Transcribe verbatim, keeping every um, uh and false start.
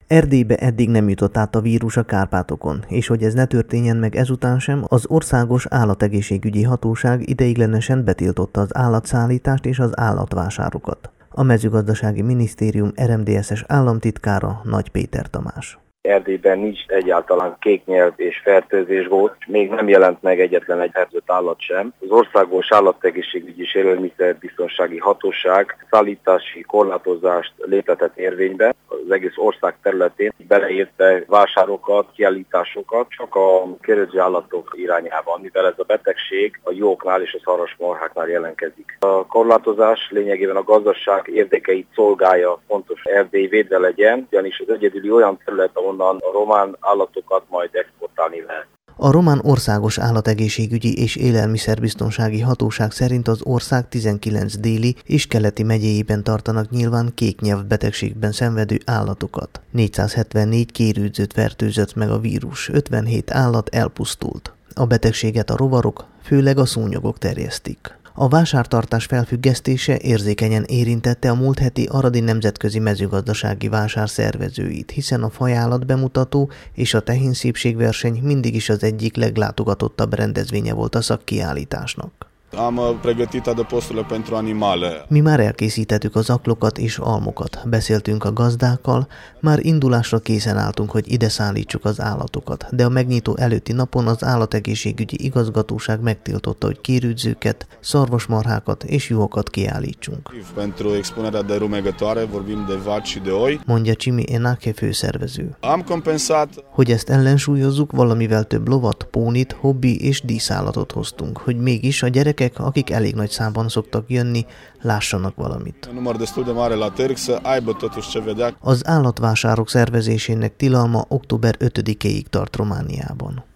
Erdélybe eddig nem jutott át a vírus a Kárpátokon, és hogy ez ne történjen meg ezután sem, az Országos Állategészségügyi Hatóság ideiglenesen betiltotta az állatszállítást és az állatvásárokat. A mezőgazdasági minisztérium er em dé es-es államtitkára Nagy Péter Tamás. Erdélyben nincs egyáltalán kéknyelv és fertőzés volt, még nem jelent meg egyetlen egy fertőzött állat sem. Az Országos Állategészségügyi és Élelmiszerbiztonsági Hatóság szállítási korlátozást léptetett érvénybe az egész ország területén, beleértve vásárokat, kiállításokat csak a köröző állatok irányában, mivel ez a betegség a juhoknál és a szarvasmarháknál jelentkezik. A korlátozás lényegében a gazdaság érdekeit szolgálja, fontos Erdély védve legyen, ugyanis az egyedüli olyan terület, onnan a román állatokat majd exportálni lehet. A Román Országos Állategészségügyi és Élelmiszerbiztonsági Hatóság szerint az ország tizenkilenc déli és keleti megyéjében tartanak nyilván kéknyelv betegségben szenvedő állatokat. négyszázhetvennégy kérődzőt fertőzött meg a vírus, ötvenhét állat elpusztult. A betegséget a rovarok, főleg a szúnyogok terjesztik. A vásártartás felfüggesztése érzékenyen érintette a múlt heti aradi nemzetközi mezőgazdasági vásár szervezőit, hiszen a fajállat bemutató és a tehénszépségverseny mindig is az egyik leglátogatottabb rendezvénye volt a szakkiállításnak. Am pregătit adăposturile pentru animale. Mi már elkészítettük az aklokat és almokat, beszéltünk a gazdákkal, már indulásra készen álltunk, hogy ide szállítsuk az állatokat, de a megnyitó előtti napon az állategészségügyi igazgatóság megtiltotta, hogy kérődzőket, szarvasmarhákat és juhokat kiállítsunk. Pentru expunerea de rumegătoare vorbim de vaci și de oi. Mondja Csimi Enáke főszervező. Am compensat. Hogy ezt ellensúlyozzuk, valamivel több lovat, pónit, hobbi és díszállatot hoztunk, hogy mégis a gyerek akik elég nagy számban szoktak jönni, lássanak valamit. Az állatvásárok szervezésének tilalma október ötödikéig tart Romániában.